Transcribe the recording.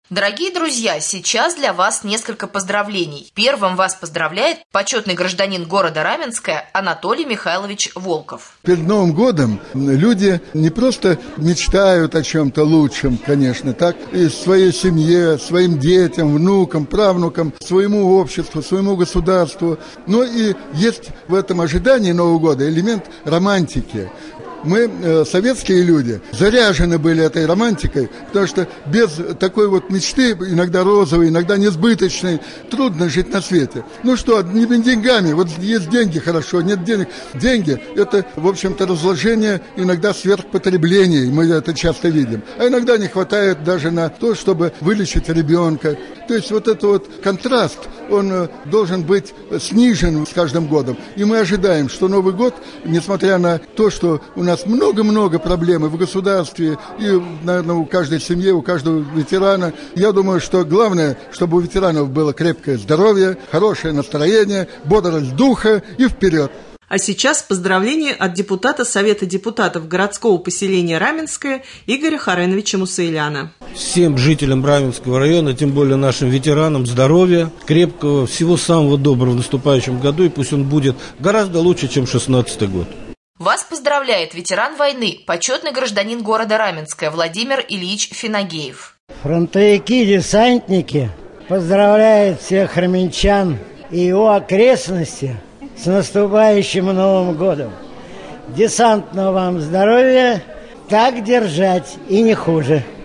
Дорогие друзья, сейчас для вас несколько поздравлений. Первым вас поздравляет почетный гражданин города Раменское Анатолий Михайлович Волков. Перед Новым годом люди не просто мечтают о чем-то лучшем, конечно, так и своей семье, своим детям, внукам, правнукам, своему обществу, своему государству. Но и есть в этом ожидании Нового года элемент романтики. Мы, советские люди, заряжены были этой романтикой, потому что без такой вот мечты, иногда розовой, иногда несбыточной, трудно жить на свете. Ну что, не деньгами, вот есть деньги, хорошо, нет денег. Деньги – это, в общем-то, разложение, иногда сверхпотребление, мы это часто видим. А иногда не хватает даже на то, чтобы вылечить ребенка. То есть вот этот вот контраст, он должен быть снижен с каждым годом. И мы ожидаем, что Новый год, несмотря на то, что у нас много-много проблем и в государстве, и, наверное, у каждой семьи, у каждого ветерана. Я думаю, что главное, чтобы у ветеранов было крепкое здоровье, хорошее настроение, бодрость духа и вперед. А сейчас поздравления от депутата Совета депутатов городского поселения Раменское Игоря Хареновича Мусаиляна. Всем жителям Раменского района, тем более нашим ветеранам, здоровья, крепкого, всего самого доброго в наступающем году, и пусть он будет гораздо лучше, чем 2016 год. Вас поздравляет ветеран войны, почетный гражданин города Раменское Владимир Ильич Финагеев. Фронтовики-десантники поздравляют всех раменчан и его окрестности с наступающим Новым годом. Десантного вам здоровья, так держать и не хуже.